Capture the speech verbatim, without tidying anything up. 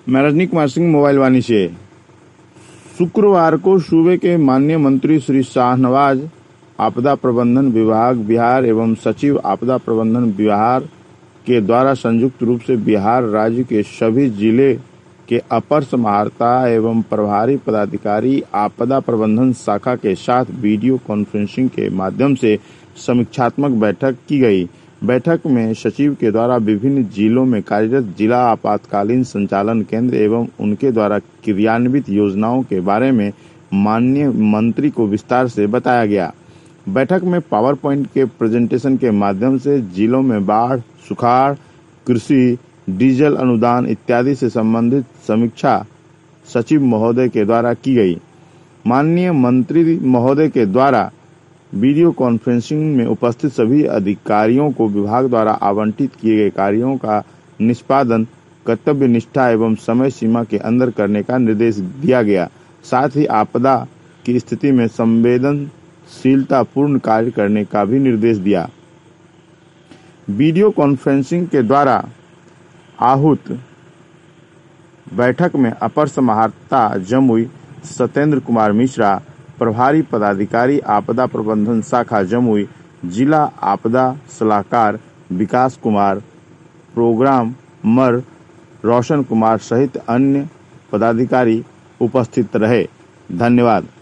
मैं रजनी कुमार सिंह मोबाइल वाणी से। शुक्रवार को सूबे के माननीय मंत्री श्री शाहनवाज आपदा प्रबंधन विभाग बिहार एवं सचिव आपदा प्रबंधन बिहार के द्वारा संयुक्त रूप से बिहार राज्य के सभी जिले के अपर समाहर्ता एवं प्रभारी पदाधिकारी आपदा प्रबंधन शाखा के साथ वीडियो कॉन्फ्रेंसिंग के माध्यम से समीक्षात्मक बैठक की गई। बैठक में सचिव के द्वारा विभिन्न जिलों में कार्यरत जिला आपातकालीन संचालन केंद्र एवं उनके द्वारा क्रियान्वित योजनाओं के बारे में माननीय मंत्री को विस्तार से बताया गया। बैठक में पावर पॉइंट के प्रेजेंटेशन के माध्यम से जिलों में बाढ़, सुखाड़, कृषि, डीजल अनुदान इत्यादि से संबंधित समीक्षा सचिव महोदय के द्वारा की गई। माननीय मंत्री महोदय के द्वारा वीडियो कॉन्फ्रेंसिंग में उपस्थित सभी अधिकारियों को विभाग द्वारा आवंटित किए गए कार्यों का निष्पादन कर्तव्य निष्ठा एवं समय सीमा के अंदर करने का निर्देश दिया गया। साथ ही आपदा की स्थिति में संवेदनशीलता पूर्ण कार्य करने का भी निर्देश दिया। वीडियो कॉन्फ्रेंसिंग के द्वारा आहूत बैठक में अपर समाहर्ता जमुई सत्येंद्र कुमार मिश्रा, प्रभारी पदाधिकारी आपदा प्रबंधन शाखा जमुई, जिला आपदा सलाहकार विकास कुमार, प्रोग्राम मर रोशन कुमार सहित अन्य पदाधिकारी उपस्थित रहे। धन्यवाद।